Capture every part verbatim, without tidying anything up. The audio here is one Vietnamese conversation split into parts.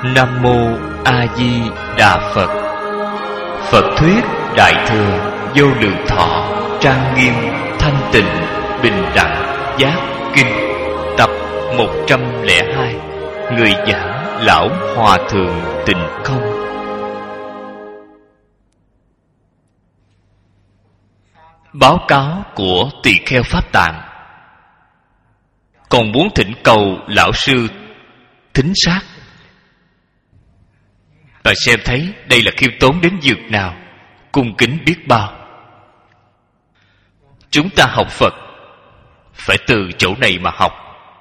Nam Mô A Di Đà Phật. Phật thuyết Đại thừa Vô Lượng Thọ trang nghiêm thanh tịnh bình đẳng giác kinh, tập một trăm lẻ hai. Người giảng Lão Hòa Thượng Tịnh Không. Báo cáo của tỳ kheo Pháp Tạng. Còn muốn thỉnh cầu lão sư thính sát. Bạn xem thấy đây là khiêm tốn đến dược nào, cung kính biết bao. Chúng ta học Phật phải từ chỗ này mà học.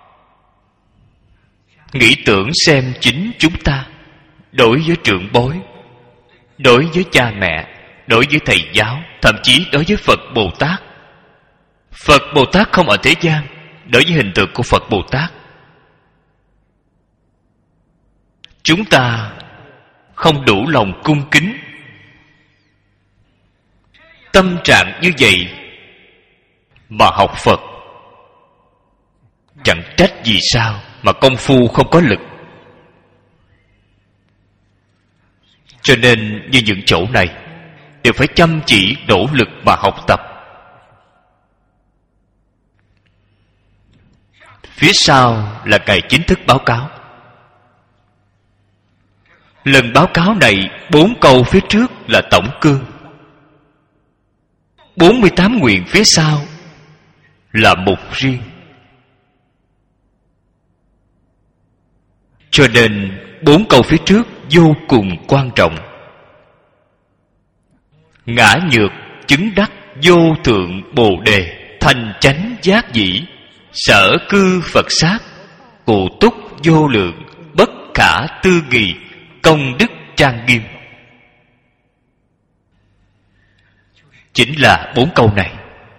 Nghĩ tưởng xem chính chúng ta đối với trưởng bối, đối với cha mẹ, đối với thầy giáo, thậm chí đối với Phật Bồ Tát. Phật Bồ Tát không ở thế gian, đối với hình tượng của Phật Bồ Tát, chúng ta không đủ lòng cung kính. Tâm trạng như vậy mà học Phật, chẳng trách vì sao mà công phu không có lực. Cho nên như những chỗ này đều phải chăm chỉ nỗ lực mà học tập. Phía sau là ngày chính thức báo cáo. Lần báo cáo này, bốn câu phía trước là tổng cương, bốn mươi tám nguyện phía sau là mục riêng. Cho nên bốn câu phía trước vô cùng quan trọng. Ngã nhược chứng đắc vô thượng bồ đề, thành chánh giác dĩ, sở cư Phật sát, cụ túc vô lượng, bất khả tư nghị, công đức trang nghiêm. Chính là bốn câu này.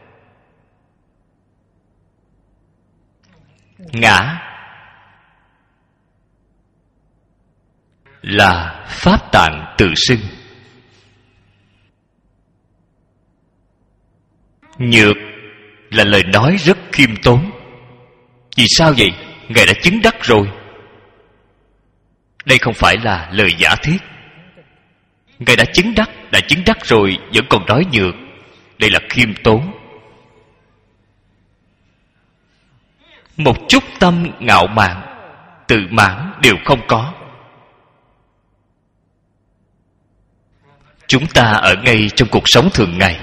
Ngã là Pháp Tạng tự xưng. Nhược là lời nói rất khiêm tốn. Vì sao vậy? Ngài đã chứng đắc rồi. Đây không phải là lời giả thiết. Ngài đã chứng đắc, đã chứng đắc rồi vẫn còn nói nhược. Đây là khiêm tốn. Một chút tâm ngạo mạn, tự mãn đều không có. Chúng ta ở ngay trong cuộc sống thường ngày,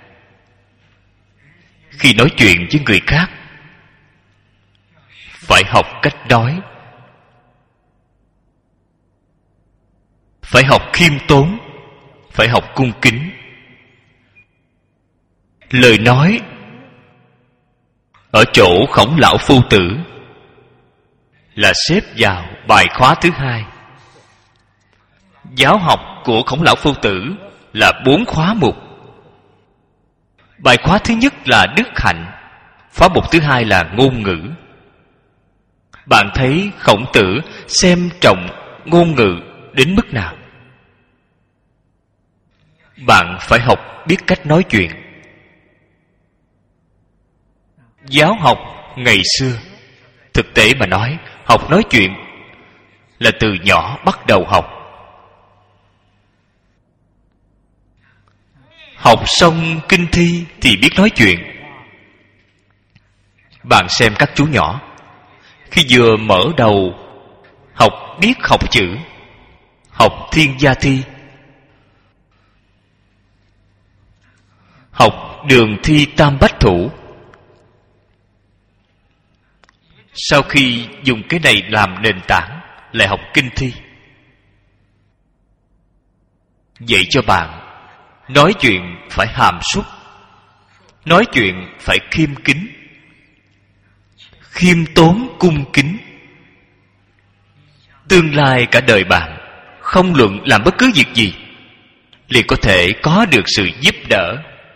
khi nói chuyện với người khác, phải học cách nói, phải học khiêm tốn, phải học cung kính. Lời nói ở chỗ Khổng Lão Phu Tử là xếp vào bài khóa thứ hai. Giáo học của Khổng Lão Phu Tử là bốn khóa mục. Bài khóa thứ nhất là đức hạnh, khóa mục thứ hai là ngôn ngữ. Bạn thấy Khổng Tử xem trọng ngôn ngữ đến mức nào? Bạn phải học biết cách nói chuyện. Giáo học ngày xưa, thực tế mà nói, học nói chuyện là từ nhỏ bắt đầu học. Học xong kinh thi thì biết nói chuyện. Bạn xem các chú nhỏ, khi vừa mở đầu học biết học chữ, học thiên gia thi, học đường thi tam bách thủ. Sau khi dùng cái này làm nền tảng, lại học kinh thi. Dạy cho bạn nói chuyện phải hàm súc, nói chuyện phải khiêm kính, khiêm tốn cung kính. Tương lai cả đời bạn, không luận làm bất cứ việc gì, liền có thể có được sự giúp đỡ.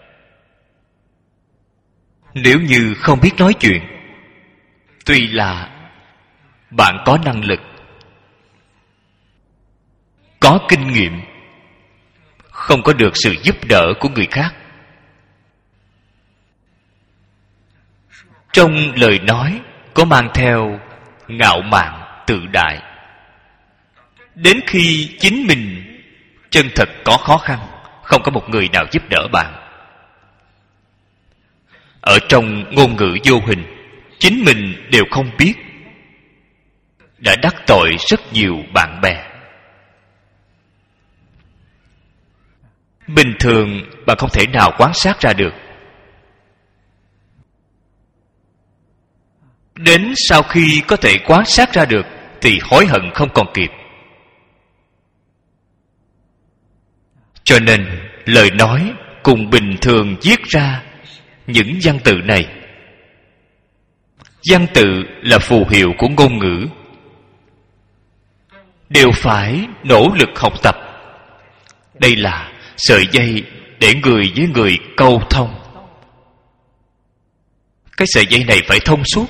Nếu như không biết nói chuyện, tuy là bạn có năng lực, có kinh nghiệm, không có được sự giúp đỡ của người khác. Trong lời nói có mang theo ngạo mạn tự đại. Đến khi chính mình chân thật có khó khăn, không có một người nào giúp đỡ bạn. Ở trong ngôn ngữ vô hình, chính mình đều không biết, đã đắc tội rất nhiều bạn bè. Bình thường bạn không thể nào quan sát ra được. Đến sau khi có thể quan sát ra được thì hối hận không còn kịp. Cho nên lời nói cùng bình thường viết ra những văn tự này. Văn tự là phù hiệu của ngôn ngữ, đều phải nỗ lực học tập. Đây là sợi dây để người với người câu thông. Cái sợi dây này phải thông suốt,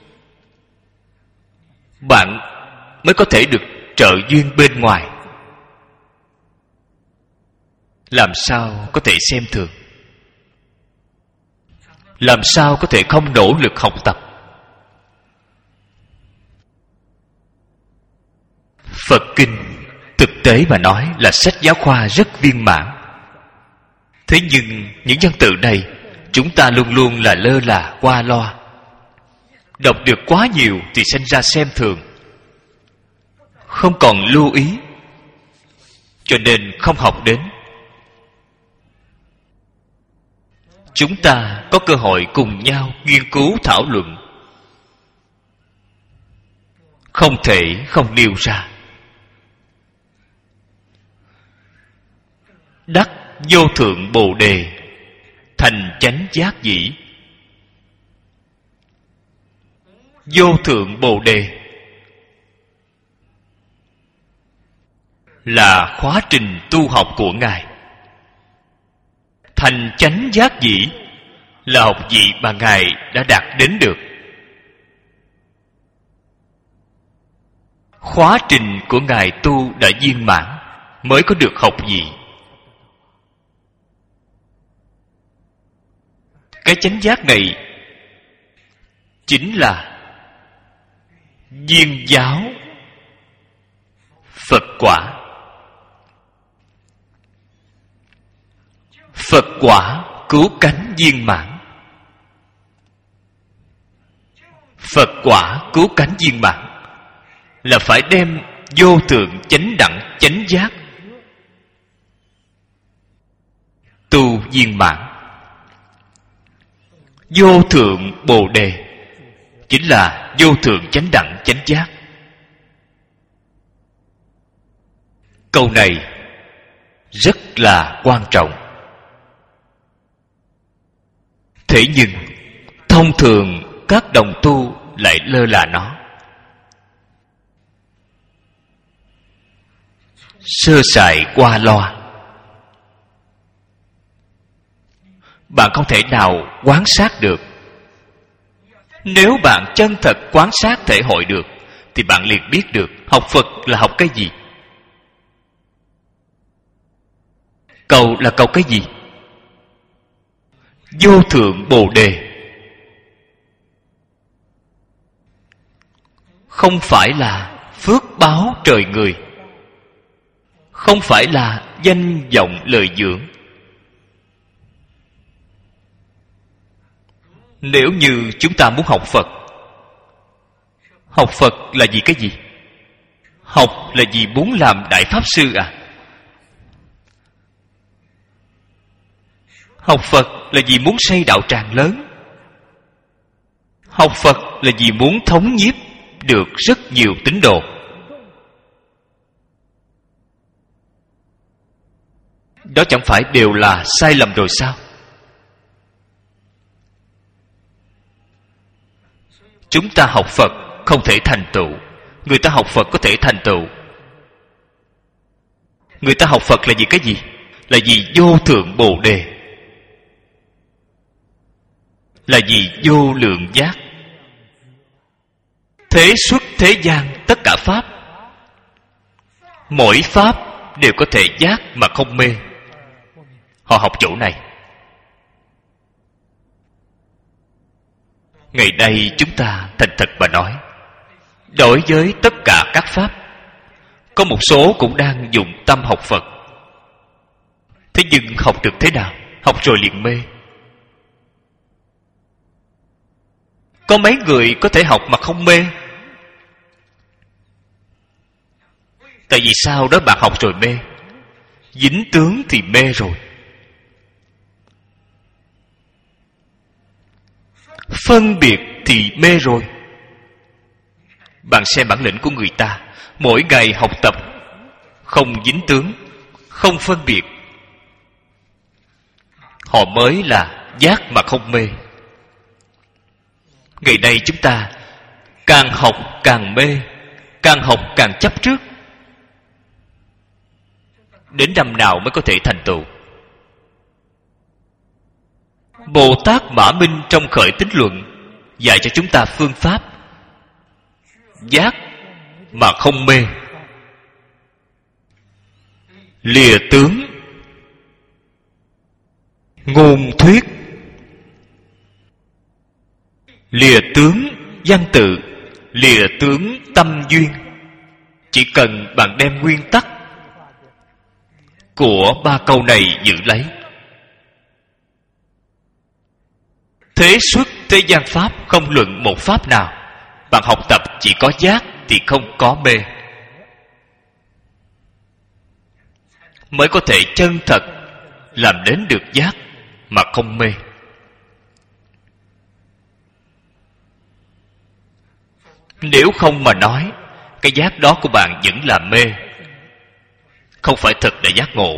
bạn mới có thể được trợ duyên bên ngoài. Làm sao có thể xem thường? Làm sao có thể không nỗ lực học tập? Phật Kinh thực tế mà nói là sách giáo khoa rất viên mãn. Thế nhưng những văn tự này chúng ta luôn luôn là lơ là qua loa. Đọc được quá nhiều thì sinh ra xem thường, không còn lưu ý, cho nên không học đến. Chúng ta có cơ hội cùng nhau nghiên cứu thảo luận, không thể không nêu ra. Đắc vô thượng bồ đề, thành chánh giác dĩ. Vô thượng bồ đề là khóa trình tu học của Ngài. Thành chánh giác dĩ là học vị mà Ngài đã đạt đến được. Khóa trình của Ngài tu đã viên mãn mới có được học vị. Cái chánh giác này chính là viên giáo Phật quả. Phật quả cứu cánh viên mãn. Phật quả cứu cánh viên mãn là phải đem vô thượng chánh đẳng chánh giác tu viên mãn. Vô thượng bồ đề chính là vô thượng chánh đẳng chánh giác. Câu này rất là quan trọng. Thế nhưng thông thường các đồng tu lại lơ là nó, sơ sài qua loa. Bạn không thể nào quán sát được. Nếu bạn chân thật quán sát thể hội được thì bạn liền biết được học Phật là học cái gì, cầu là cầu cái gì. Vô thượng bồ đề không phải là phước báo trời người, không phải là danh vọng lời dưỡng. Nếu như chúng ta muốn học Phật, học Phật là vì cái gì? Học là vì muốn làm Đại Pháp Sư à? Học Phật là vì muốn xây đạo tràng lớn. Học Phật là vì muốn thống nhiếp được rất nhiều tín đồ. Đó chẳng phải đều là sai lầm rồi sao? Chúng ta học Phật không thể thành tựu, người ta học Phật có thể thành tựu. Người ta học Phật là vì cái gì? Là vì vô thượng bồ đề, là vì vô lượng giác. Thế xuất thế gian tất cả pháp, mỗi pháp đều có thể giác mà không mê. Họ học chỗ này. Ngày nay chúng ta thành thật mà nói, đối với tất cả các pháp, Có một số cũng đang dụng tâm học Phật. Thế nhưng học được thế nào? Học rồi liền mê. Có mấy người có thể học mà không mê? Tại vì sao đó bạn học rồi mê? Dính tướng thì mê rồi. Phân biệt thì mê rồi. Bạn xem bản lĩnh của người ta, mỗi ngày học tập, không dính tướng, không phân biệt, họ mới là giác mà không mê. Ngày nay chúng ta càng học càng mê, càng học càng chấp trước. Đến năm nào mới có thể thành tựu? Bồ Tát Mã Minh trong Khởi Tín Luận dạy cho chúng ta phương pháp giác mà không mê. Lìa tướng ngôn thuyết, lìa tướng văn tự, lìa tướng tâm duyên. Chỉ cần bạn đem nguyên tắc của ba câu này giữ lấy, thế xuất thế gian pháp không luận một pháp nào. Bạn học tập chỉ có giác thì không có mê, mới có thể chân thật làm đến được giác mà không mê. Nếu không mà nói, cái giác đó của bạn vẫn là mê, không phải thật là giác ngộ.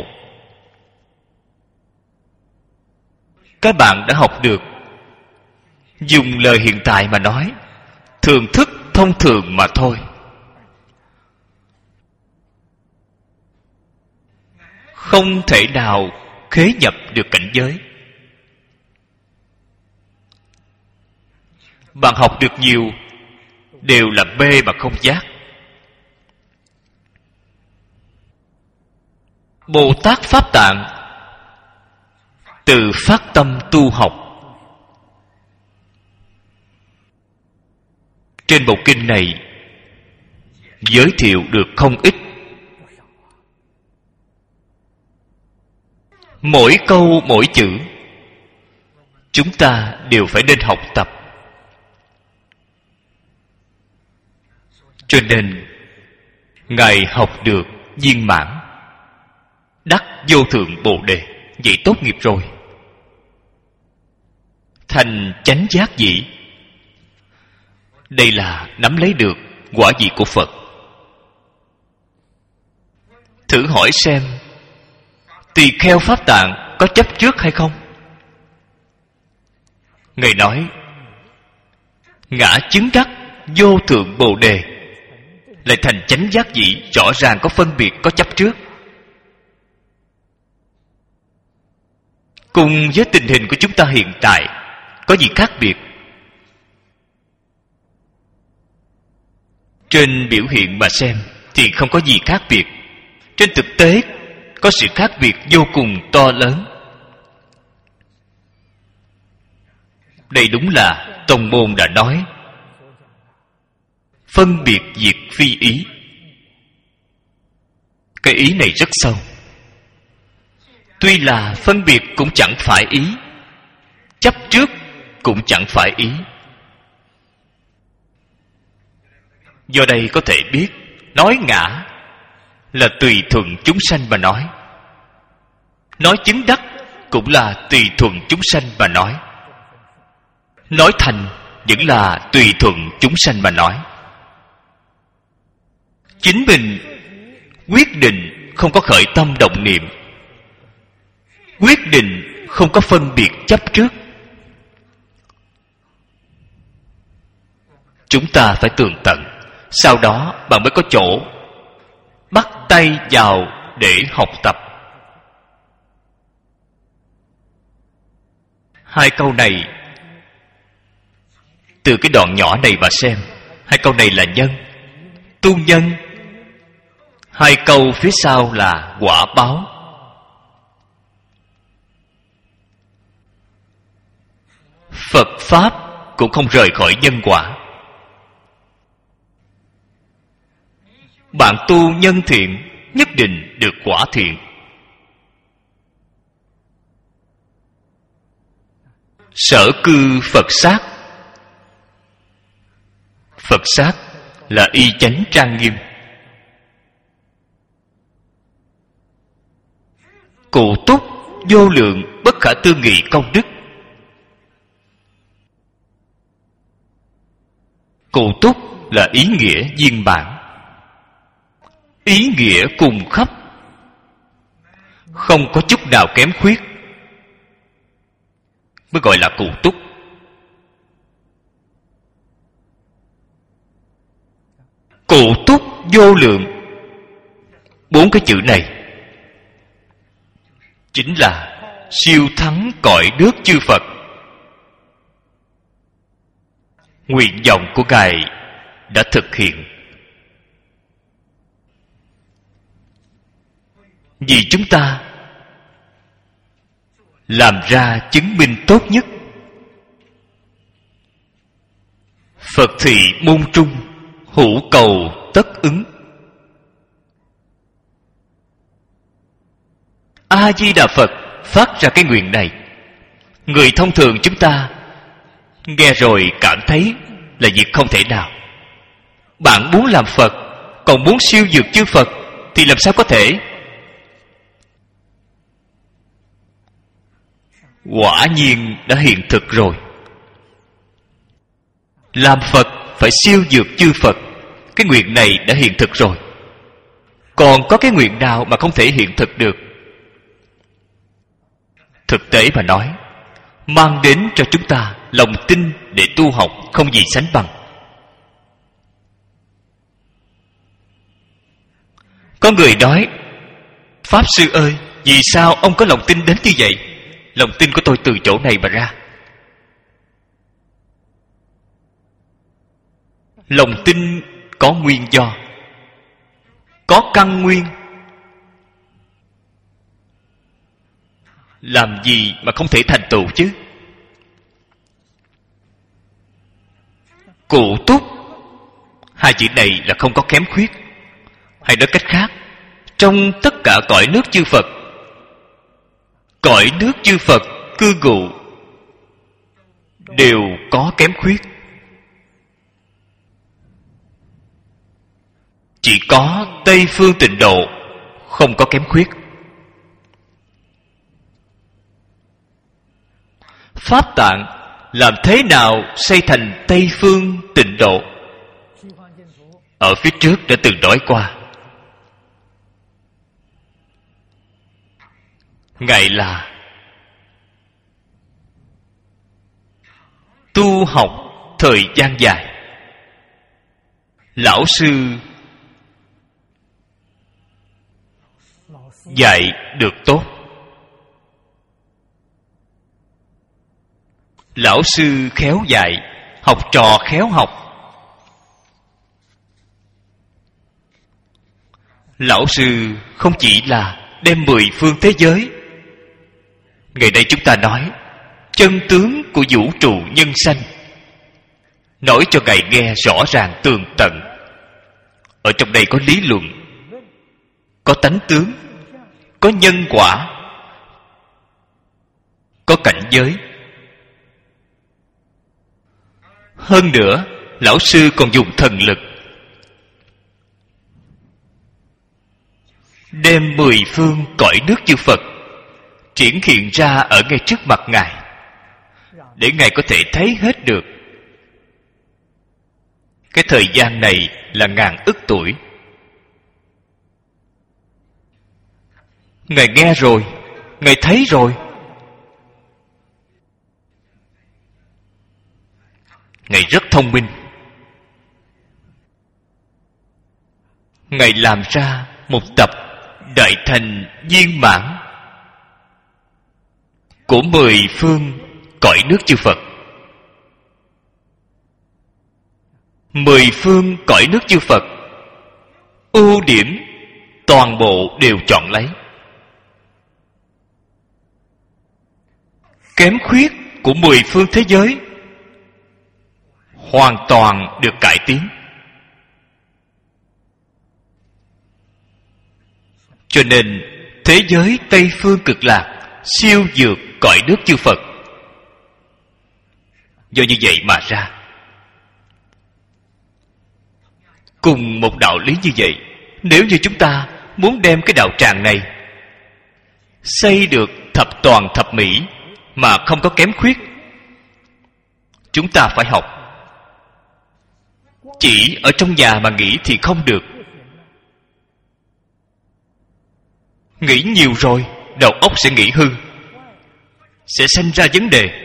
Các bạn đã học được, dùng lời hiện tại mà nói, thường thức thông thường mà thôi. Không thể nào khế nhập được cảnh giới. Bạn học được nhiều đều là mê mà không giác. Bồ Tát Pháp Tạng từ phát tâm tu học. Trên bộ kinh này giới thiệu được không ít. Mỗi câu mỗi chữ chúng ta đều phải nên học tập. Cho nên Ngài học được viên mãn, đắc vô thượng Bồ Đề. Vậy tốt nghiệp rồi, thành chánh giác vị. Đây là nắm lấy được quả vị của Phật. Thử hỏi xem, tỳ kheo Pháp Tạng có chấp trước hay không? Ngài nói ngã chứng đắc vô thượng Bồ Đề, lại thành chánh giác vị, rõ ràng có phân biệt, có chấp trước. Cùng với tình hình của chúng ta hiện tại có gì khác biệt? Trên biểu hiện mà xem thì không có gì khác biệt. Trên thực tế có sự khác biệt vô cùng to lớn. Đây đúng là tông môn đã nói phân biệt diệt phi ý. Cái ý này rất sâu. Tuy là phân biệt cũng chẳng phải ý, chấp trước cũng chẳng phải ý. Do đây có thể biết, nói ngã là tùy thuận chúng sanh mà nói, nói chứng đắc cũng là tùy thuận chúng sanh mà nói, nói thành vẫn là tùy thuận chúng sanh mà nói. Chính mình quyết định không có khởi tâm động niệm, quyết định không có phân biệt chấp trước. Chúng ta phải tường tận, sau đó bạn mới có chỗ bắt tay vào để học tập. Hai câu này, từ cái đoạn nhỏ này mà xem, hai câu này là nhân, tu nhân. Hai câu phía sau là quả báo. Phật Pháp cũng không rời khỏi nhân quả. bạn tu nhân thiện nhất định được quả thiện. Sở cư Phật sát. Phật sát là y chánh trang nghiêm. Cụ túc vô lượng bất khả tư nghị công đức. Cụ túc là ý nghĩa viên bản, ý nghĩa cùng khắp, không có chút nào kém khuyết, mới gọi là cụ túc. Cụ túc vô lượng, bốn cái chữ này chính là siêu thắng cõi nước chư Phật. Nguyện vọng của Ngài đã thực hiện. Vì chúng ta làm ra chứng minh tốt nhất. Phật thị môn trung, hữu cầu tất ứng. A Di Đà Phật phát ra cái nguyện này. Người thông thường chúng ta nghe rồi cảm thấy là việc không thể nào. Bạn muốn làm Phật, còn muốn siêu vượt chư Phật thì làm sao có thể? Quả nhiên đã hiện thực rồi. Làm Phật phải siêu vượt chư Phật, cái nguyện này đã hiện thực rồi. Còn có cái nguyện nào mà không thể hiện thực được? Thực tế mà nói, mang đến cho chúng ta lòng tin để tu học không gì sánh bằng. Có người nói: Pháp Sư ơi, vì sao ông có lòng tin đến như vậy? Lòng tin của tôi từ chỗ này mà ra. Lòng tin có nguyên do, có căn nguyên. Làm gì mà không thể thành tựu chứ? Cụ túc, hai chữ này là không có kém khuyết. Hay nói cách khác, trong tất cả cõi nước chư Phật, cõi nước chư Phật cư ngụ đều có kém khuyết. Chỉ có Tây Phương Tịnh Độ không có kém khuyết. Pháp Tạng làm thế nào xây thành Tây Phương Tịnh Độ? Ở phía trước đã từng nói qua. Ngài là tu học thời gian dài, lão sư dạy được tốt. Lão sư khéo dạy, học trò khéo học. Lão sư không chỉ là đem mười phương thế giới, ngày nay chúng ta nói chân tướng của vũ trụ nhân sanh, nói cho Ngài nghe rõ ràng tường tận. Ở trong đây có lý luận, có tánh tướng, có nhân quả, có cảnh giới. Hơn nữa, lão sư còn dùng thần lực đem mười phương cõi nước chư Phật triển hiện ra ở ngay trước mặt Ngài, để Ngài có thể thấy hết được. Cái thời gian này là ngàn ức tuổi. Ngài nghe rồi, Ngài thấy rồi. Ngài rất thông minh. Ngài làm ra một tập đại thành viên mãn của mười phương cõi nước chư Phật. Mười phương cõi nước chư Phật, ưu điểm toàn bộ đều chọn lấy. Kém khuyết của mười phương thế giới hoàn toàn được cải tiến. Cho nên thế giới Tây Phương Cực Lạc siêu vượt cõi nước chư Phật. Do như vậy mà ra. Cùng một đạo lý như vậy, nếu như chúng ta muốn đem cái đạo tràng này xây được thập toàn thập mỹ mà không có kém khuyết, chúng ta phải học. Chỉ ở trong nhà mà nghĩ thì không được. Nghĩ nhiều rồi, đầu óc sẽ nghĩ hư, sẽ sanh ra vấn đề.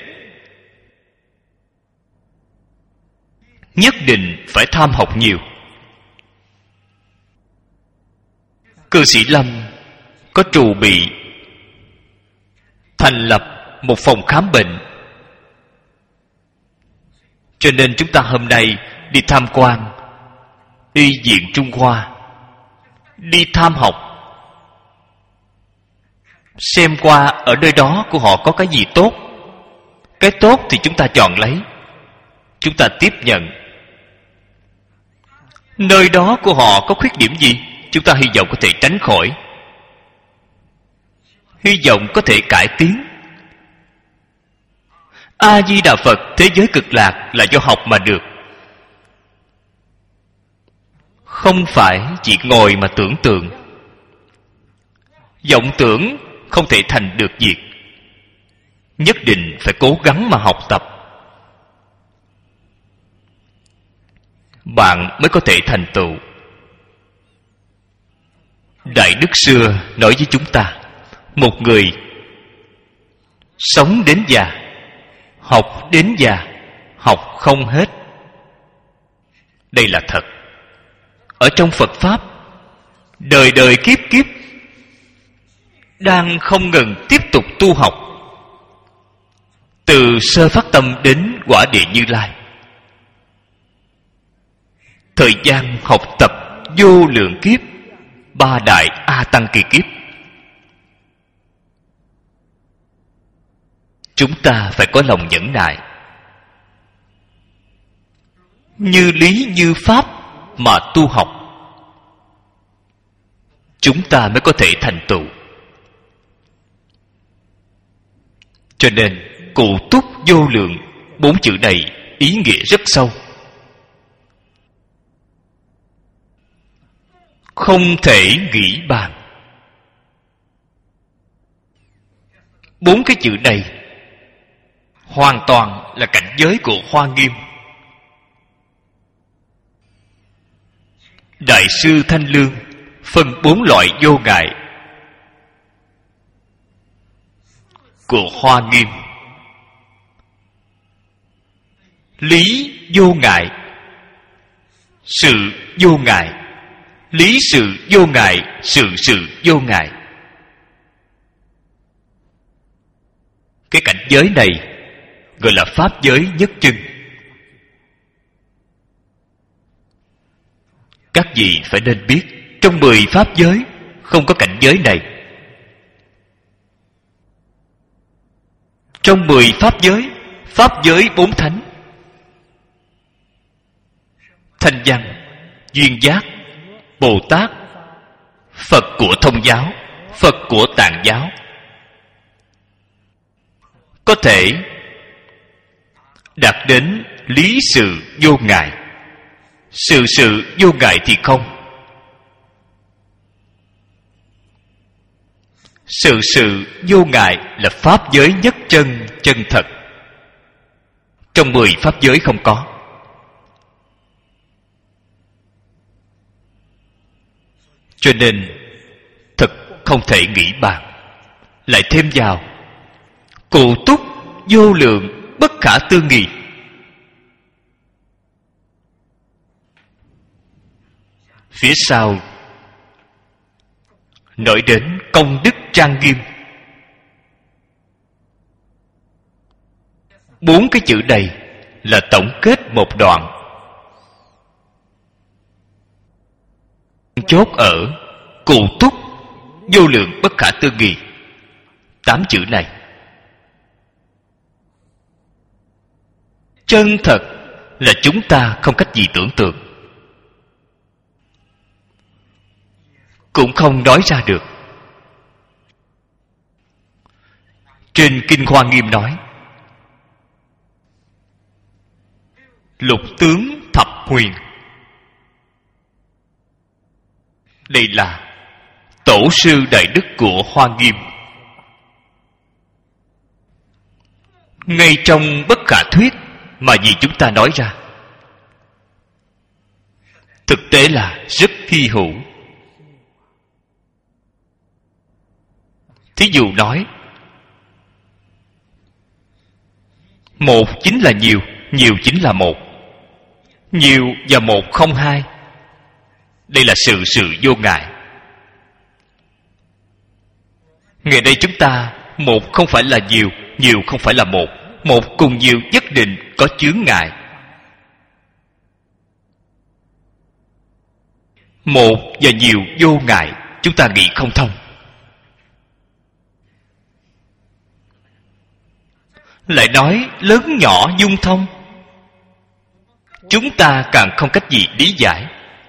Nhất định phải tham học nhiều. Cư sĩ Lâm có trù bị thành lập một phòng khám bệnh. Cho nên chúng ta hôm nay đi tham quan Y viện Trung Hoa, đi tham học, xem qua ở nơi đó của họ có cái gì tốt. Cái tốt thì chúng ta chọn lấy, chúng ta tiếp nhận. Nơi đó của họ có khuyết điểm gì, chúng ta hy vọng có thể tránh khỏi, hy vọng có thể cải tiến. A Di Đà Phật thế giới cực lạc là do học mà được, không phải chỉ ngồi mà tưởng tượng. Vọng tưởng không thể thành được việc, nhất định phải cố gắng mà học tập, bạn mới có thể thành tựu. Đại Đức xưa nói với chúng ta, một người sống đến già, học đến già, học không hết. Đây là thật. Ở trong Phật Pháp, đời đời kiếp kiếp đang không ngừng tiếp tục tu học, từ sơ phát tâm đến quả địa Như Lai. Thời gian học tập vô lượng kiếp, ba đại A Tăng kỳ kiếp. Chúng ta phải có lòng nhẫn nại, như lý như pháp mà tu học, chúng ta mới có thể thành tựu. Cho nên cụ túc vô lượng, bốn chữ này ý nghĩa rất sâu, không thể nghĩ bàn. Bốn cái chữ này hoàn toàn là cảnh giới của Hoa Nghiêm. Đại sư Thanh Lương phân bốn loại vô ngại của Hoa Nghiêm. Lý vô ngại, sự vô ngại, lý sự vô ngại, sự sự vô ngại. Cái cảnh giới này gọi là pháp giới nhất chân. Các vị phải nên biết, trong mười pháp giới không có cảnh giới này. Trong mười pháp giới, pháp giới bốn thánh, Thanh Văn, Duyên Giác, Bồ Tát, Phật của Thông giáo, Phật của Tạng giáo, có thể đạt đến lý sự vô ngại. Sự sự vô ngại thì không. Sự sự vô ngại là pháp giới nhất chân, chân thật. Trong mười pháp giới không có. Cho nên thật không thể nghĩ bàn. Lại thêm vào cụ túc vô lượng bất khả tư nghị. Phía sau nói đến công đức trang nghiêm. Bốn cái chữ này là tổng kết một đoạn, chốt ở cụ túc vô lượng bất khả tư nghị. Tám chữ này chân thật là chúng ta không cách gì tưởng tượng, cũng không nói ra được. Trên Kinh Hoa Nghiêm nói, lục tướng thập huyền. Đây là tổ sư đại đức của Hoa Nghiêm. Ngay trong bất khả thuyết mà vì chúng ta nói ra, thực tế là rất hy hữu. Thí dụ nói, một chính là nhiều, nhiều chính là một. Nhiều và một không hai. Đây là sự sự vô ngại. Ngày nay chúng ta, một không phải là nhiều, nhiều không phải là một. Một cùng nhiều nhất định có chướng ngại. Một và nhiều vô ngại, chúng ta nghĩ không thông. Lại nói lớn nhỏ dung thông, chúng ta càng không cách gì lý giải.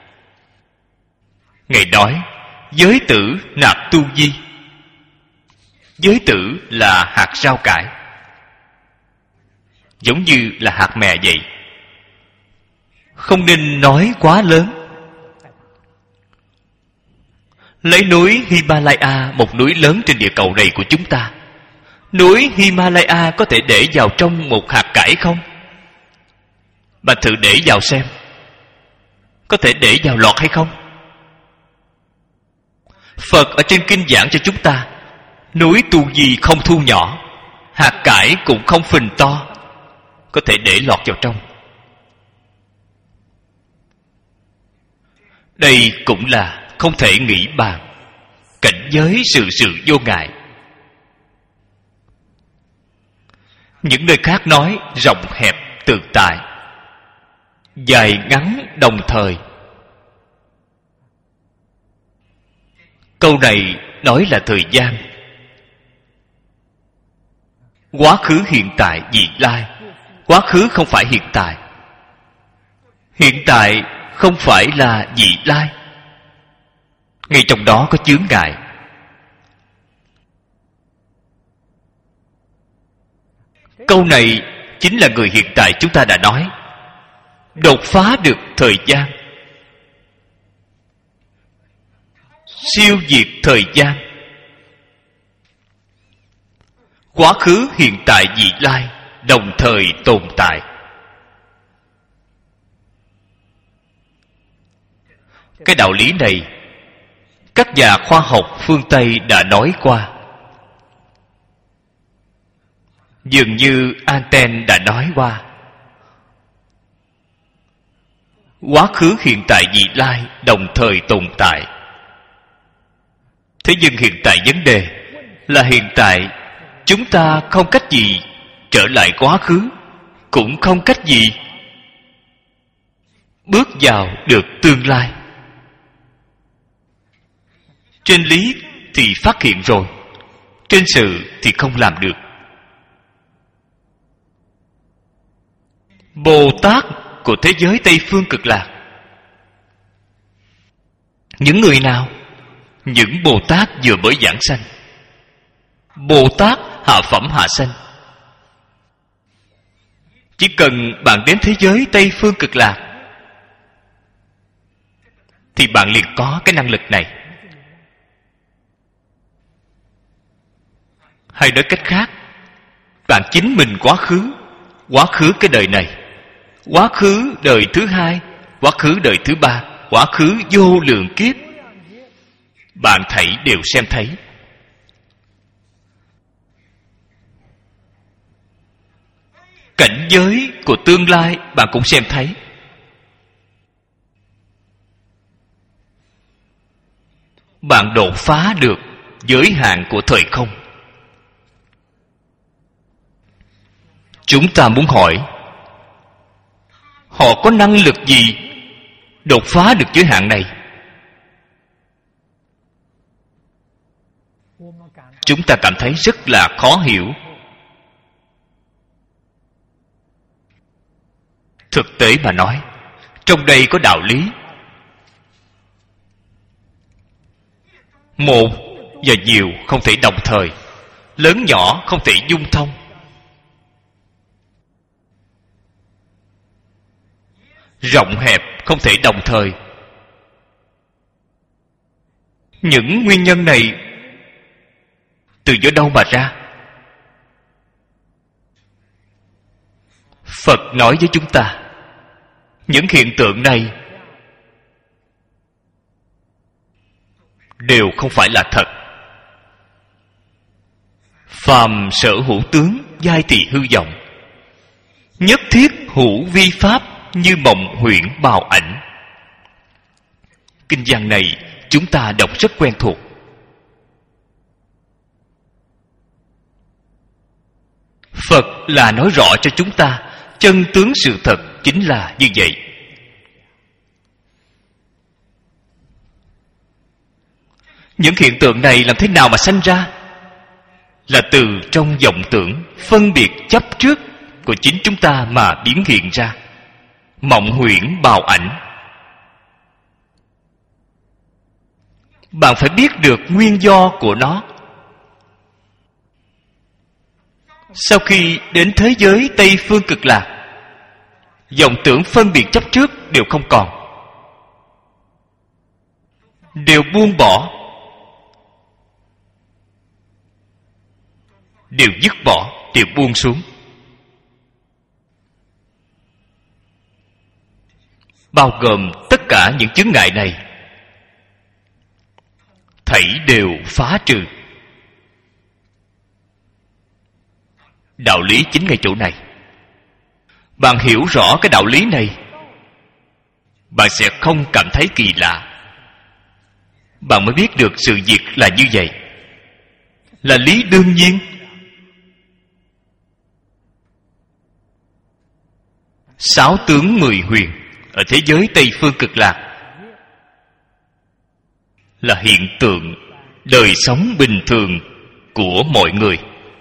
Ngài nói giới tử nạp tu di. Giới tử là hạt rau cải, giống như là hạt mè vậy. Không nên nói quá lớn. Lấy núi Himalaya, một núi lớn trên địa cầu này của chúng ta. Núi Himalaya có thể để vào trong một hạt cải không? Bạn thử để vào xem, có thể để vào lọt hay không? Phật ở trên kinh giảng cho chúng ta, núi Tu Di không thu nhỏ, hạt cải cũng không phình to, có thể để lọt vào trong. Đây cũng là không thể nghĩ bàn. Cảnh giới sự sự vô ngại. Những nơi khác nói rộng hẹp tự tại, dài ngắn đồng thời. Câu này nói là thời gian, quá khứ, hiện tại, vị lai. Quá khứ không phải hiện tại, hiện tại không phải là vị lai. Ngay trong đó có chướng ngại. Câu này chính là người hiện tại chúng ta đã nói, đột phá được thời gian, siêu diệt thời gian. Quá khứ, hiện tại, vị lai đồng thời tồn tại. Cái đạo lý này các nhà khoa học phương Tây đã nói qua. Dường như Einstein đã nói qua. Quá khứ, hiện tại, vị lai đồng thời tồn tại. Thế nhưng hiện tại vấn đề là hiện tại chúng ta không cách gì trở lại quá khứ, cũng không cách gì bước vào được tương lai. Trên lý thì phát hiện rồi, trên sự thì không làm được. Bồ Tát của thế giới Tây Phương Cực Lạc, những người nào? Những Bồ Tát vừa mới giảng sanh, Bồ Tát hạ phẩm hạ sanh. Chỉ cần bạn đến thế giới Tây Phương Cực Lạc thì bạn liền có cái năng lực này. Hay nói cách khác, bạn chính mình quá khứ, quá khứ cái đời này, quá khứ đời thứ hai, quá khứ đời thứ ba, quá khứ vô lượng kiếp, bạn thảy đều xem thấy. Cảnh giới của tương lai bạn cũng xem thấy. Bạn đột phá được giới hạn của thời không. Chúng ta muốn hỏi, họ có năng lực gì đột phá được giới hạn này? Chúng ta cảm thấy rất là khó hiểu. Thực tế mà nói, trong đây có đạo lý. Một và nhiều không thể đồng thời. lớn nhỏ không thể dung thông. Rộng hẹp không thể đồng thời. Những nguyên nhân này từ do đâu mà ra? Phật nói với chúng ta, những hiện tượng này đều không phải là thật. Phàm sở hữu tướng, giai thị hư vọng, nhất thiết hữu vi pháp, như mộng huyễn bào ảnh. Kinh văn này chúng ta đọc rất quen thuộc. Phật là nói rõ cho chúng ta chân tướng sự thật chính là như vậy. Những hiện tượng này làm thế nào mà sanh ra? Là từ trong vọng tưởng phân biệt chấp trước của chính chúng ta mà biến hiện ra. Mộng huyễn bào ảnh. Bạn phải biết được nguyên do của nó. Sau khi đến thế giới Tây Phương Cực Lạc, vọng tưởng phân biệt chấp trước đều không còn, đều buông bỏ, đều dứt bỏ, đều buông xuống. Bao gồm tất cả những chướng ngại này, thảy đều phá trừ. Đạo lý chính ngay chỗ này. Bạn hiểu rõ cái đạo lý này, bạn sẽ không cảm thấy kỳ lạ. Bạn mới biết được sự việc là như vậy, là lý đương nhiên. Sáu tướng mười huyền ở thế giới Tây Phương Cực Lạc là hiện tượng đời sống bình thường của mọi người.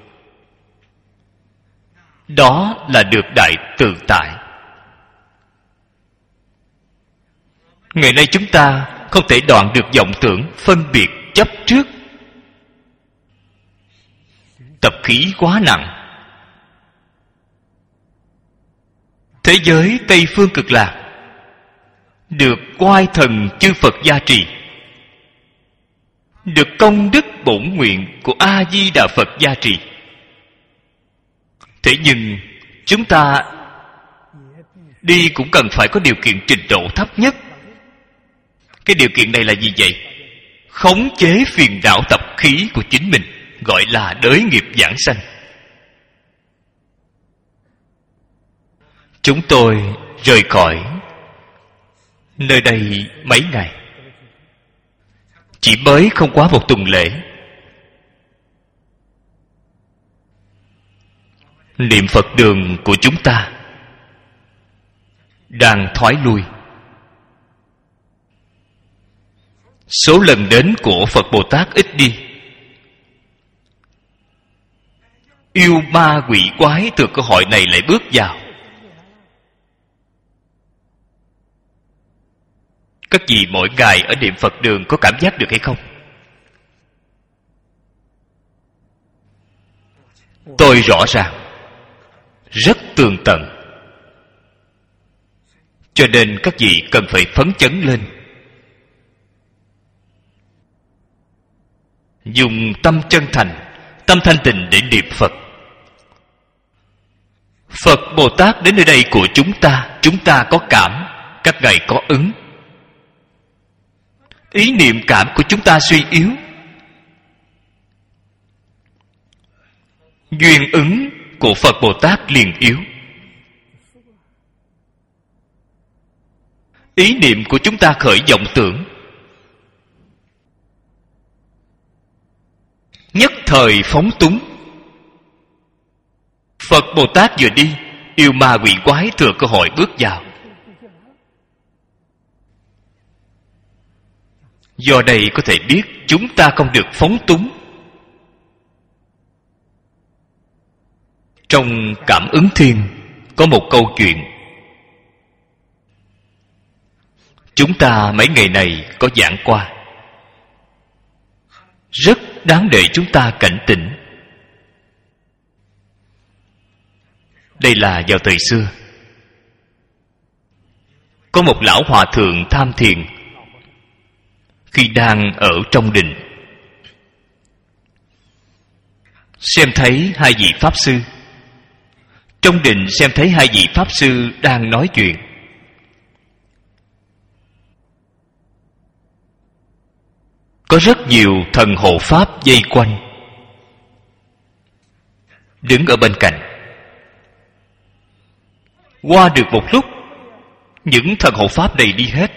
Đó là được đại tự tại. Ngày nay chúng ta không thể đoạn được vọng tưởng phân biệt chấp trước. Tập khí quá nặng. Thế giới Tây Phương Cực Lạc được oai thần chư Phật gia trì, được công đức bổn nguyện của A Di Đà Phật gia trì. Thế nhưng chúng ta đi cũng cần phải có điều kiện trình độ thấp nhất. Cái điều kiện này là gì vậy? Khống chế phiền não tập khí của chính mình, gọi là đới nghiệp giảng sanh. Chúng tôi rời khỏi nơi đây mấy ngày, chỉ mới không quá một tuần lễ. Niệm Phật đường của chúng ta đang thoái lui. Số lần đến của Phật Bồ Tát ít đi. Yêu ma quỷ quái từ cơ hội này lại bước vào. Các vị mỗi ngày ở niệm Phật đường có cảm giác được hay không? Tôi rõ ràng, rất tường tận. Cho nên các vị cần phải phấn chấn lên, dùng tâm chân thành, tâm thanh tịnh để niệm Phật. Phật Bồ Tát đến nơi đây của chúng ta, chúng ta có cảm, các ngài có ứng. Ý niệm cảm của chúng ta suy yếu, duyên ứng của Phật Bồ Tát liền yếu. Ý niệm của chúng ta khởi vọng tưởng, nhất thời phóng túng. Phật Bồ Tát vừa đi, yêu ma quỷ quái thừa cơ hội bước vào. Do đây có thể biết chúng ta không được phóng túng. Trong Cảm Ứng Thiên có một câu chuyện. Chúng ta mấy ngày này có giảng qua, rất đáng để chúng ta cảnh tỉnh. Đây là vào thời xưa, có một lão hòa thượng tham thiền. Khi đang ở trong đình, xem thấy hai vị pháp sư. Trong đình xem thấy hai vị pháp sư đang nói chuyện. Có rất nhiều thần hộ pháp vây quanh, đứng ở bên cạnh. Qua được một lúc, những thần hộ pháp này đi hết.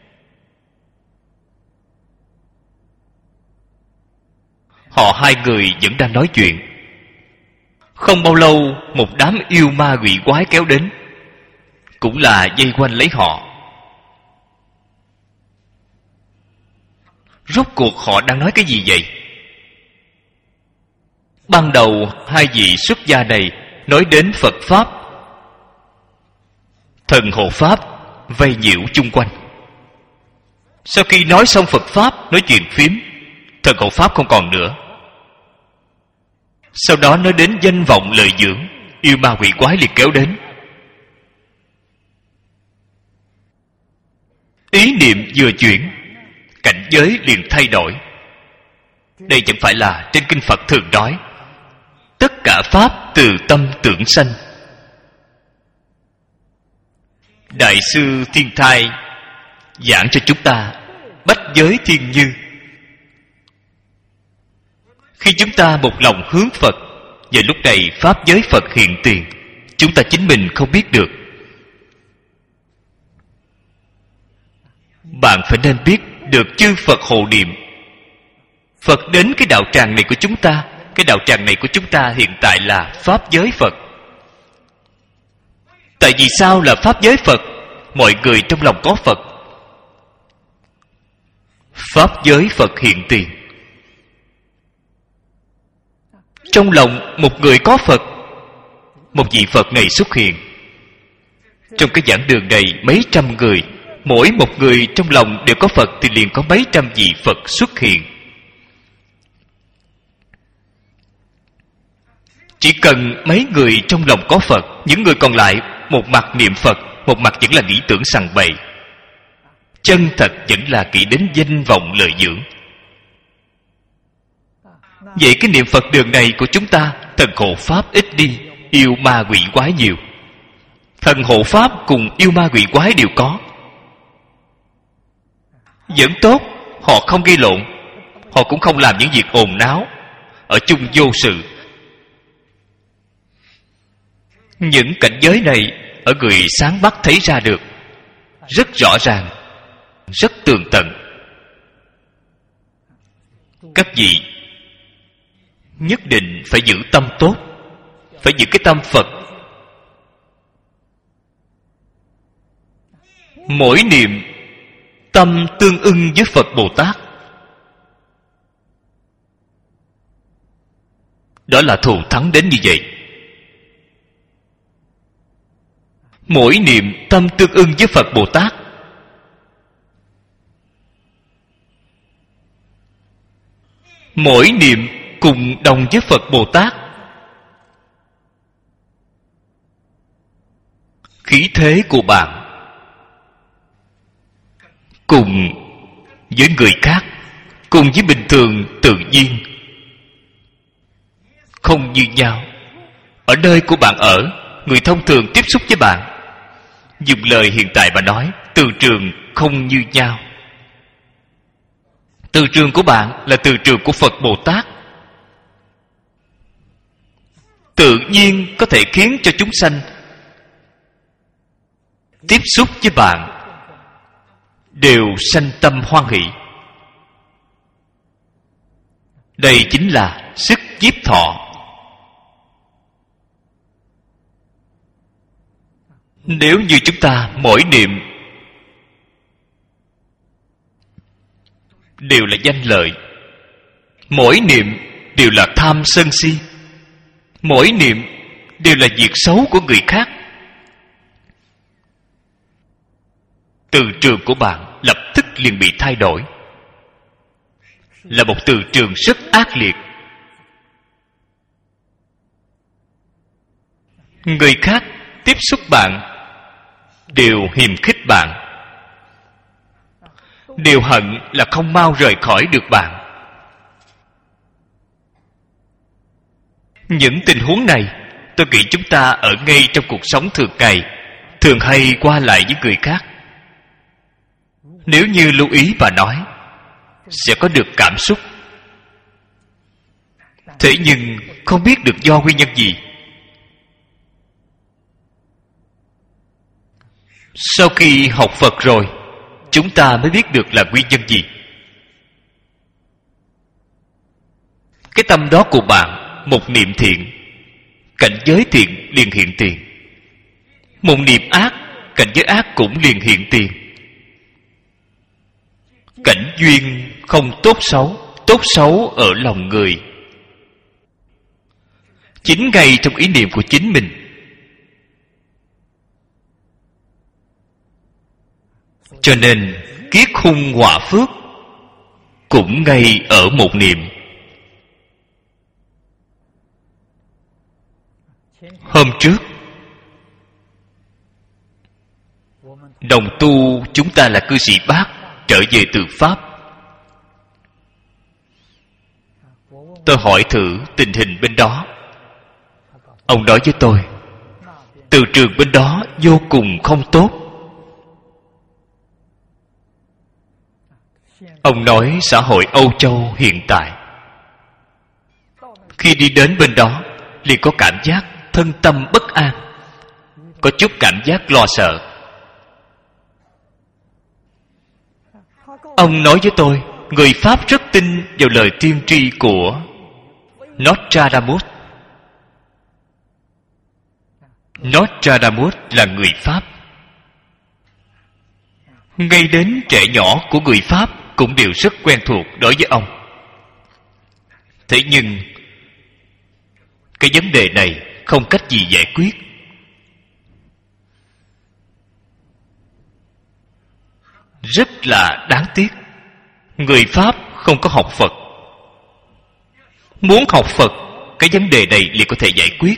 Họ hai người vẫn đang nói chuyện. Không bao lâu, một đám yêu ma quỷ quái kéo đến, cũng là vây quanh lấy họ. Rốt cuộc họ đang nói cái gì vậy? Ban đầu hai vị xuất gia này nói đến Phật Pháp. Thần hộ Pháp vây nhiễu chung quanh. Sau khi nói xong Phật Pháp, nói chuyện phiếm, thần hộ Pháp không còn nữa. Sau đó nói đến danh vọng lợi dưỡng, yêu ma quỷ quái liền kéo đến. Ý niệm vừa chuyển, cảnh giới liền thay đổi. Đây chẳng phải là trên kinh Phật thường nói tất cả pháp từ tâm tưởng sanh. Đại sư Thiên Thai giảng cho chúng ta bách giới thiên như. Khi chúng ta một lòng hướng Phật, và lúc này pháp giới Phật hiện tiền, chúng ta chính mình không biết được. Bạn phải nên biết được chư Phật hộ niệm. Phật đến cái đạo tràng này của chúng ta. Cái đạo tràng này của chúng ta hiện tại là pháp giới Phật. Tại vì sao là pháp giới Phật? Mọi người trong lòng có Phật. Pháp giới Phật hiện tiền. Trong lòng một người có Phật, một vị Phật này xuất hiện. Trong cái giảng đường này mấy trăm người, mỗi một người trong lòng đều có Phật, thì liền có mấy trăm vị Phật xuất hiện. Chỉ cần mấy người trong lòng có Phật, những người còn lại một mặt niệm Phật, một mặt vẫn là nghĩ tưởng sằng bậy. Chân thật vẫn là nghĩ đến danh vọng lợi dưỡng. Vậy cái niệm Phật đường này của chúng ta, thần hộ pháp ít đi, yêu ma quỷ quái nhiều. Thần hộ pháp cùng yêu ma quỷ quái đều có. Vẫn tốt, họ không gây lộn, họ cũng không làm những việc ồn náo, ở chung vô sự. Những cảnh giới này ở người sáng mắt thấy ra được, rất rõ ràng, rất tường tận. Các vị nhất định phải giữ tâm tốt, phải giữ cái tâm Phật. Mỗi niệm tâm tương ưng với Phật Bồ Tát, đó là thù thắng đến như vậy. Mỗi niệm tâm tương ưng với Phật Bồ Tát, mỗi niệm cùng đồng với Phật Bồ Tát, khí thế của bạn cùng với người khác, cùng với bình thường tự nhiên không như nhau. Ở nơi của bạn ở, người thông thường tiếp xúc với bạn, dùng lời hiện tại mà nói, từ trường không như nhau. Từ trường của bạn là từ trường của Phật Bồ Tát, tự nhiên có thể khiến cho chúng sanh tiếp xúc với bạn đều sanh tâm hoan hỷ. Đây chính là sức nhiếp thọ. Nếu như chúng ta mỗi niệm đều là danh lợi, mỗi niệm đều là tham sân si, mỗi niệm đều là việc xấu của người khác, từ trường của bạn lập tức liền bị thay đổi, là một từ trường rất ác liệt. Người khác tiếp xúc bạn đều hiềm khích bạn, đều hận là không mau rời khỏi được bạn. Những tình huống này tôi nghĩ chúng ta ở ngay trong cuộc sống thường ngày thường hay qua lại với người khác. Nếu như lưu ý và nói, sẽ có được cảm xúc. Thế nhưng không biết được do nguyên nhân gì. Sau khi học Phật rồi, chúng ta mới biết được là nguyên nhân gì. Cái tâm đó của bạn, một niệm thiện, cảnh giới thiện liền hiện tiền. Một niệm ác, cảnh giới ác cũng liền hiện tiền. Cảnh duyên không tốt xấu, tốt xấu ở lòng người. Chính ngay trong ý niệm của chính mình. Cho nên kiết hung họa phước cũng ngay ở một niệm. Hôm trước đồng tu chúng ta là cư sĩ Bác trở về từ Pháp. Tôi hỏi thử tình hình bên đó. Ông nói với tôi, từ trường bên đó vô cùng không tốt. Ông nói xã hội Âu Châu hiện tại, khi đi đến bên đó liền có cảm giác thân tâm bất an, có chút cảm giác lo sợ. Ông nói với tôi, người Pháp rất tin vào lời tiên tri của Nostradamus. Nostradamus là người Pháp. Ngay đến trẻ nhỏ của người Pháp cũng đều rất quen thuộc đối với ông. Thế nhưng cái vấn đề này không cách gì giải quyết. Rất là đáng tiếc, người Pháp không có học Phật. Muốn học Phật, cái vấn đề này liền có thể giải quyết.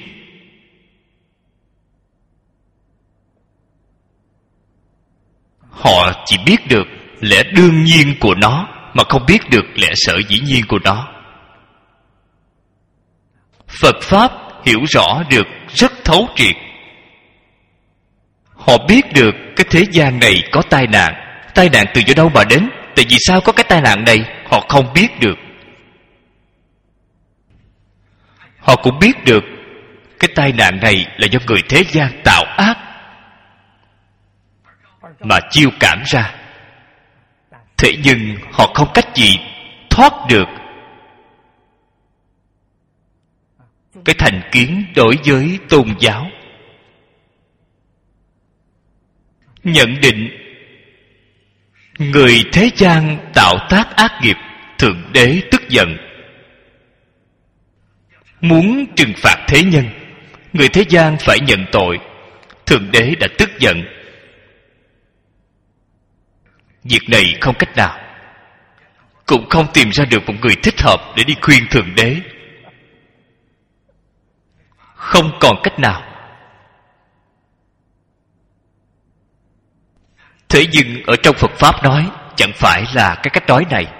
Họ chỉ biết được lẽ đương nhiên của nó, mà không biết được lẽ sở dĩ nhiên của nó. Phật Pháp hiểu rõ được rất thấu triệt. Họ biết được cái thế gian này có tai nạn. Tai nạn từ do đâu mà đến? Tại vì sao có cái tai nạn này? Họ không biết được. Họ cũng biết được cái tai nạn này là do người thế gian tạo ác mà chiêu cảm ra. Thế nhưng họ không cách gì thoát được cái thành kiến đối với tôn giáo. Nhận định người thế gian tạo tác ác nghiệp, Thượng Đế tức giận, muốn trừng phạt thế nhân. Người thế gian phải nhận tội, Thượng Đế đã tức giận. Việc này không cách nào, cũng không tìm ra được một người thích hợp để đi khuyên Thượng Đế. Không còn cách nào. Thế nhưng ở trong Phật Pháp nói chẳng phải là cái cách nói này.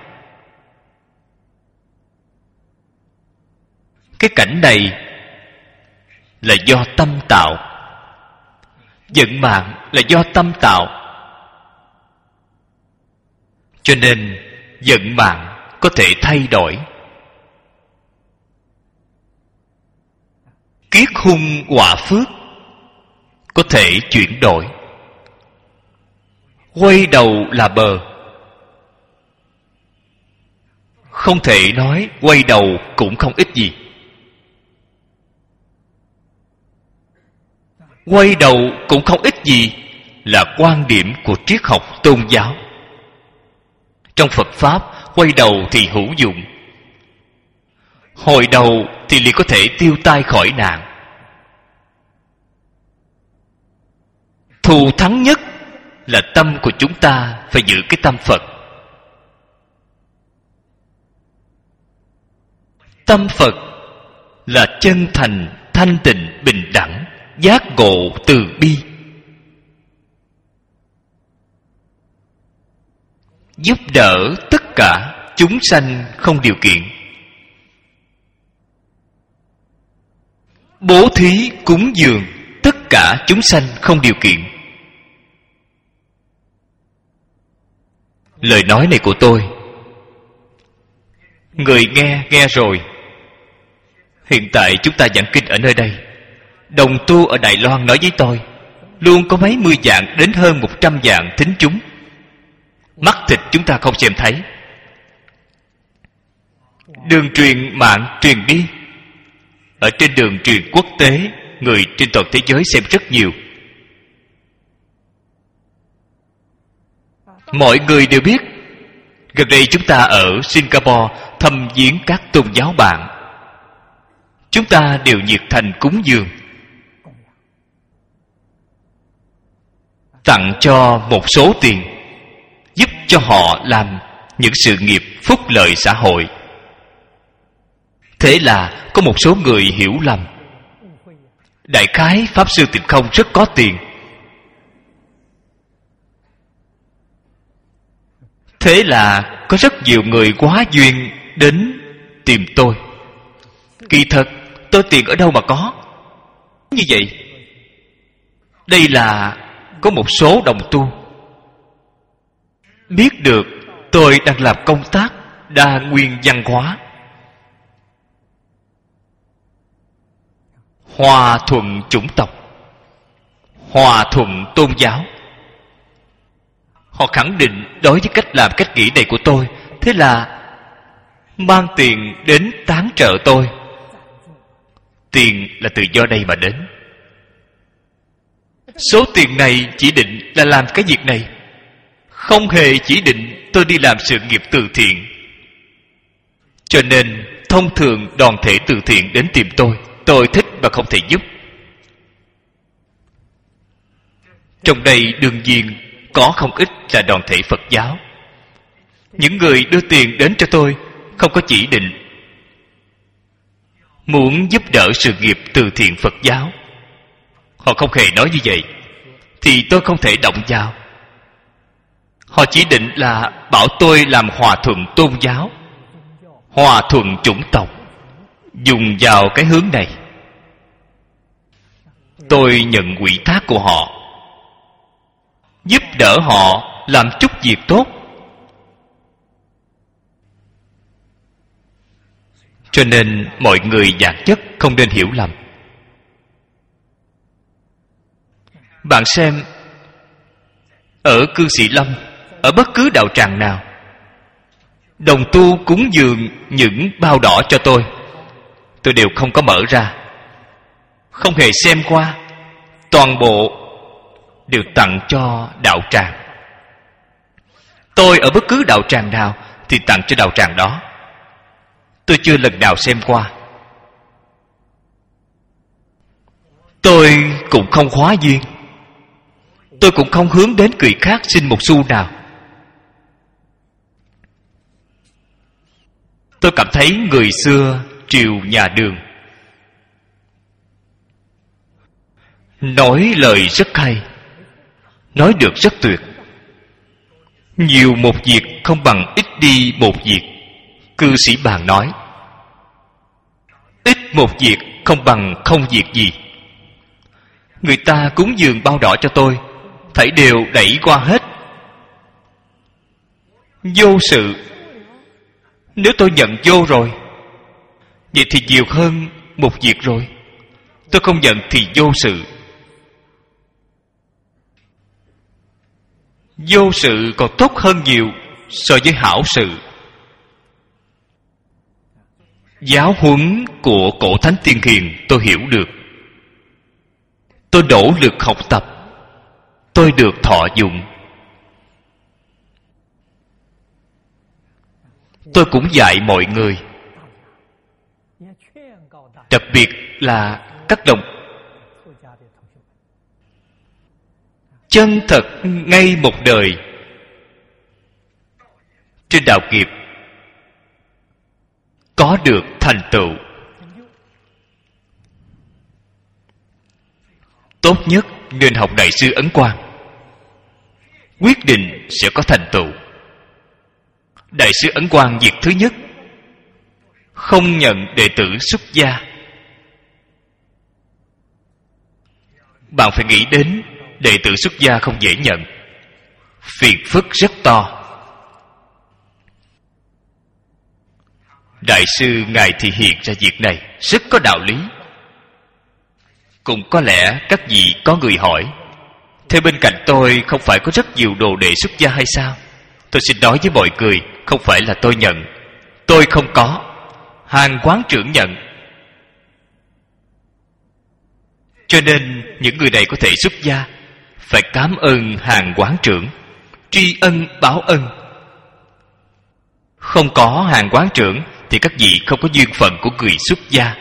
Cái cảnh này là do tâm tạo, vận mạng là do tâm tạo. Cho nên vận mạng có thể thay đổi. Kiết hung họa phước có thể chuyển đổi. Quay đầu là bờ. Không thể nói quay đầu cũng không ích gì. Quay đầu cũng không ích gì là quan điểm của triết học tôn giáo. Trong Phật Pháp, quay đầu thì hữu dụng, hồi đầu thì liền có thể tiêu tai khỏi nạn. Thù thắng nhất là tâm của chúng ta phải giữ cái tâm Phật. Tâm Phật là chân thành, thanh tịnh, bình đẳng, giác ngộ từ bi, giúp đỡ tất cả chúng sanh không điều kiện, bố thí cúng dường tất cả chúng sanh không điều kiện. Lời nói này của tôi, người nghe nghe rồi. Hiện tại chúng ta giảng kinh ở nơi đây. Đồng tu ở Đài Loan nói với tôi, luôn có mấy mươi vạn đến hơn một trăm vạn thính chúng. Mắt thịt chúng ta không xem thấy. Đường truyền mạng truyền đi. Ở trên đường truyền quốc tế, người trên toàn thế giới xem rất nhiều. Mọi người đều biết. Gần đây chúng ta ở Singapore thăm viếng các tôn giáo bạn. Chúng ta đều nhiệt thành cúng dường, tặng cho một số tiền, giúp cho họ làm những sự nghiệp phúc lợi xã hội. Thế là có một số người hiểu lầm, đại khái Pháp Sư Tịnh Không rất có tiền. Thế là có rất nhiều người quá duyên đến tìm tôi. Kỳ thật tôi tiền ở đâu mà có. Như vậy, đây là có một số đồng tu biết được tôi đang làm công tác đa nguyên văn hóa, hòa thuận chủng tộc, hòa thuận tôn giáo. Họ khẳng định đối với cách làm cách nghĩ này của tôi, thế là mang tiền đến tán trợ tôi. Tiền là từ do đây mà đến. Số tiền này chỉ định là làm cái việc này, không hề chỉ định tôi đi làm sự nghiệp từ thiện. Cho nên thông thường đoàn thể từ thiện đến tìm tôi, tôi thích mà không thể giúp. Trong đây đương nhiên có không ít là đoàn thể Phật giáo. Những người đưa tiền đến cho tôi không có chỉ định muốn giúp đỡ sự nghiệp từ thiện Phật giáo. Họ không hề nói như vậy, thì tôi không thể động vào. Họ chỉ định là bảo tôi làm hòa thuận tôn giáo, hòa thuận chủng tộc, dùng vào cái hướng này. Tôi nhận ủy thác của họ, giúp đỡ họ làm chút việc tốt. Cho nên mọi người giản chất không nên hiểu lầm. Bạn xem, ở Cư Sĩ Lâm, ở bất cứ đạo tràng nào, đồng tu cúng dường những bao đỏ cho tôi, tôi đều không có mở ra, không hề xem qua. Toàn bộ đều tặng cho đạo tràng. Tôi ở bất cứ đạo tràng nào thì tặng cho đạo tràng đó. Tôi chưa lần nào xem qua. Tôi cũng không khóa duyên. Tôi cũng không hướng đến người khác xin một xu nào. Tôi cảm thấy người xưa triều nhà Đường nói lời rất hay, nói được rất tuyệt. Nhiều một việc không bằng ít đi một việc. Cư sĩ Bàn nói, ít một việc không bằng không việc gì. Người ta cúng dường bao đỏ cho tôi, thảy đều đẩy qua hết, vô sự. Nếu tôi nhận vô rồi, vậy thì nhiều hơn một việc rồi. Tôi không nhận thì vô sự. Vô sự còn tốt hơn nhiều so với hảo sự. Giáo huấn của cổ thánh tiên hiền tôi hiểu được. Tôi nỗ lực học tập, tôi được thọ dụng. Tôi cũng dạy mọi người, đặc biệt là các đồng chân thật ngay một đời trên đạo nghiệp có được thành tựu. tốt nhất nên học Đại sư Ấn Quang, quyết định sẽ có thành tựu. Đại sư Ấn Quang việc thứ nhất, không nhận đệ tử xuất gia. Bạn phải nghĩ đến đệ tử xuất gia không dễ nhận, phiền phức rất to. Đại sư ngài thì hiện ra việc này rất có đạo lý. Cũng có lẽ các vị có người hỏi, thế bên cạnh tôi không phải có rất nhiều đồ đệ xuất gia hay sao? Tôi xin nói với mọi người, không phải là tôi nhận, tôi không có, Hàng quán trưởng nhận. Cho nên những người này có thể xuất gia, phải cảm ơn Hàng quán trưởng, tri ân báo ân. Không có Hàng quán trưởng thì các vị không có duyên phận của người xuất gia.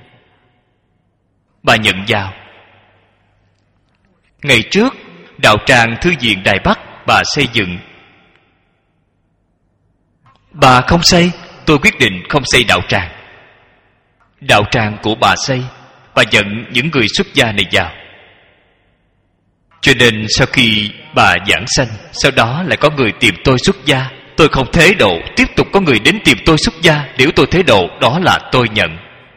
Bà nhận vào. Ngày trước đạo tràng Thư viện Đài Bắc bà xây dựng. Bà không xây, tôi quyết định không xây đạo tràng. Đạo tràng của bà xây, bà nhận những người xuất gia này vào. Cho nên sau khi bà giảng sanh, sau đó lại có người tìm tôi xuất gia. Tôi không thế độ, tiếp tục có người đến tìm tôi xuất gia. Nếu tôi thế độ, đó là tôi nhận.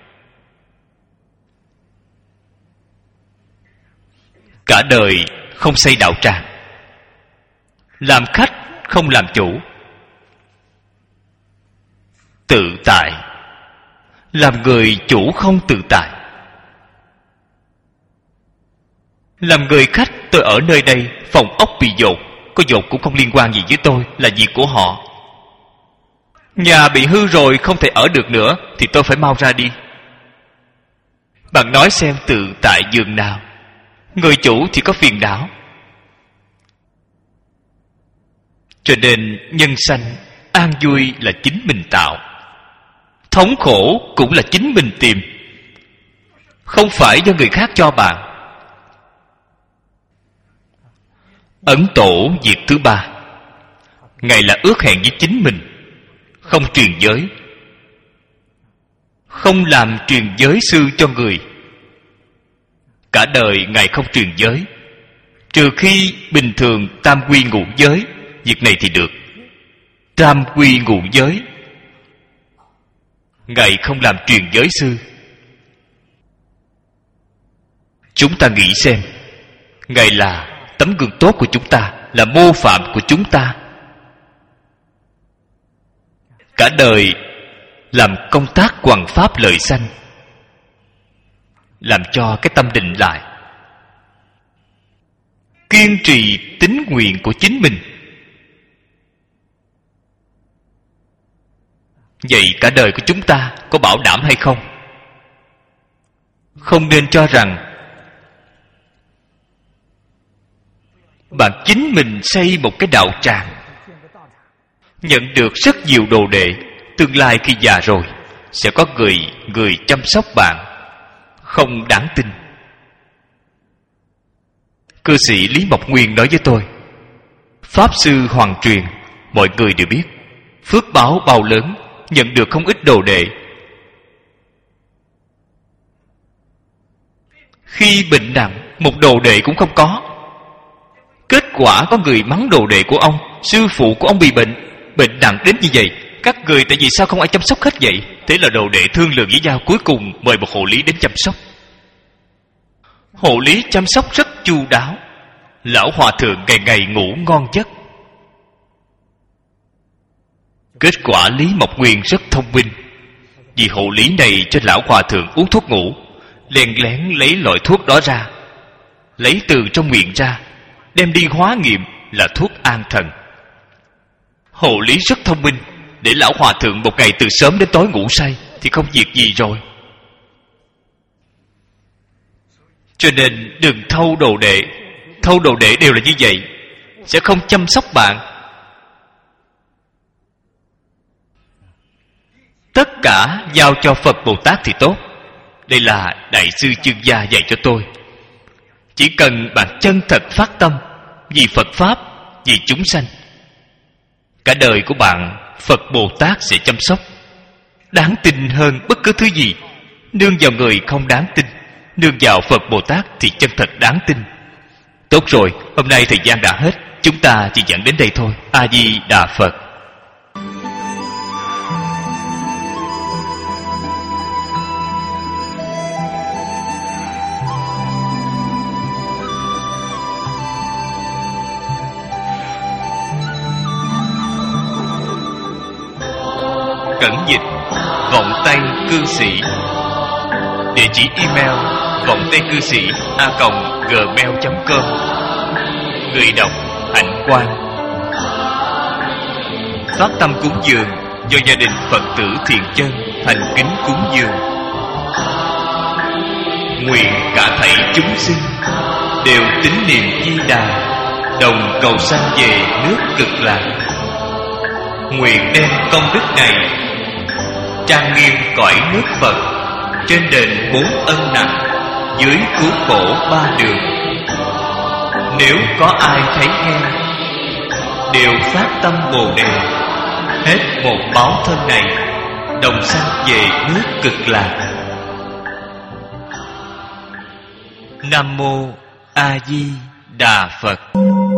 Cả đời không xây đạo tràng, làm khách không làm chủ, tự tại. Làm người chủ không tự tại. Làm người khách, tôi ở nơi đây, phòng ốc bị dột, có dột cũng không liên quan gì với tôi, là việc của họ. Nhà bị hư rồi không thể ở được nữa thì tôi phải mau ra đi. Bạn nói xem tự tại giường nào? Người chủ thì có phiền não. Cho nên nhân sanh an vui là chính mình tạo, thống khổ cũng là chính mình tìm, không phải do người khác cho bạn. Ấn Tổ việc thứ ba, ngài là ước hẹn với chính mình, không truyền giới, không làm truyền giới sư cho người. Cả đời ngài không truyền giới, trừ khi bình thường tam quy ngũ giới, việc này thì được. Tam quy ngũ giới ngài không làm truyền giới sư. Chúng ta nghĩ xem, ngài là tấm gương tốt của chúng ta, là mô phạm của chúng ta. Cả đời làm công tác hoằng pháp lợi sanh, làm cho cái tâm định lại, kiên trì tín nguyện của chính mình. Vậy cả đời của chúng ta có bảo đảm hay không? Không nên cho rằng bạn chính mình xây một cái đạo tràng, nhận được rất nhiều đồ đệ, tương lai khi già rồi sẽ có người người chăm sóc bạn. Không đáng tin. Cư sĩ Lý Mộc Nguyên nói với tôi, Pháp Sư Hoàng Truyền mọi người đều biết, phước báo bao lớn, nhận được không ít đồ đệ. Khi bệnh nặng, một đồ đệ cũng không có. Kết quả có người mắng đồ đệ của ông, sư phụ của ông bị bệnh, bệnh nặng đến như vậy, các người tại vì sao không ai chăm sóc hết vậy? Thế là đồ đệ thương lượng với nhau, cuối cùng mời một hộ lý đến chăm sóc. Hộ lý chăm sóc rất chu đáo. Lão hòa thượng ngày ngày ngủ ngon giấc. Kết quả Lý Mộc Nguyên rất thông minh. Vì hộ lý này cho lão hòa thượng uống thuốc ngủ, lén lén lấy loại thuốc đó ra, lấy từ trong miệng ra, đem đi hóa nghiệm là thuốc an thần. Hộ lý rất thông minh, để lão hòa thượng một ngày từ sớm đến tối ngủ say thì không việc gì rồi. Cho nên đừng thâu đồ đệ. Thâu đồ đệ đều là như vậy, sẽ không chăm sóc bạn. Tất cả giao cho Phật Bồ Tát thì tốt. Đây là Đại sư Chương Gia dạy cho tôi. Chỉ cần bạn chân thật phát tâm, vì Phật Pháp, vì chúng sanh, cả đời của bạn Phật Bồ Tát sẽ chăm sóc. Đáng tin hơn bất cứ thứ gì. Nương vào người không đáng tin. nương vào Phật Bồ Tát thì chân thật đáng tin. Tốt rồi, hôm nay thời gian đã hết, chúng ta chỉ dẫn đến đây thôi. A Di Đà Phật. Cẩn dịch Vọng Tây Cư Sĩ. Địa chỉ email vọng tây cư sĩ a còng gmail chấm com. Người đọc Hạnh Quang. Phát tâm cúng dường do gia đình Phật tử Thiện Chân thành kính cúng dường. Nguyện cả thảy chúng sinh đều tín niệm Di Đà, đồng cầu sanh về nước Cực Lạc. Nguyện đem công đức này trang nghiêm cõi nước Phật, trên đền bốn ân nặng, dưới cứu khổ ba đường. Nếu có ai thấy nghe, đều phát tâm Bồ Đề, hết một báo thân này, đồng sanh về nước Cực Lạc. Nam Mô A Di Đà Phật.